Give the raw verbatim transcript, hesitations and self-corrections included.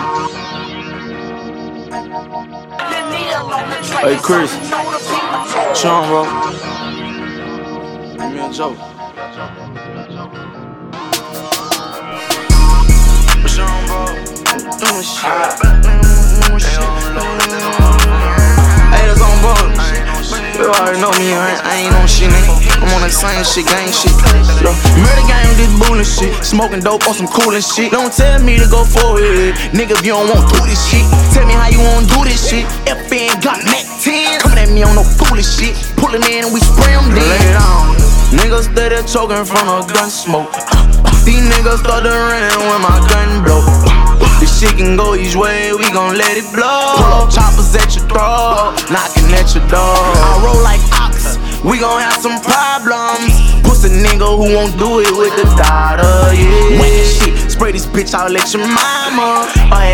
Hey Chris, Sean, bro. Give me a joke. Sean, bro. Doing shit. Doing shit. Hey, that's on bro. You already know me, I ain't, I ain't on shit, nigga. I'm on that same shit, gang shit. Look, murder gang with this bullshit. Smoking dope on some cool and shit. Don't tell me to go for it, nigga, if you don't want to do this shit. Tell me how you wanna do this shit. F N got Mac ten. Coming at me on no foolish shit. Pulling in and we spray them dead. Lay it on. Niggas steady choking from a gun smoke. These niggas started running when my gun blow. This shit can go each way, we gon' let it blow. Pull up choppers at your throat, knocking at your door. I roll like ox, we gon' have some problems. Pussy nigga who won't do it with the daughter, yeah. Wet shit, spray this bitch out, let your mama.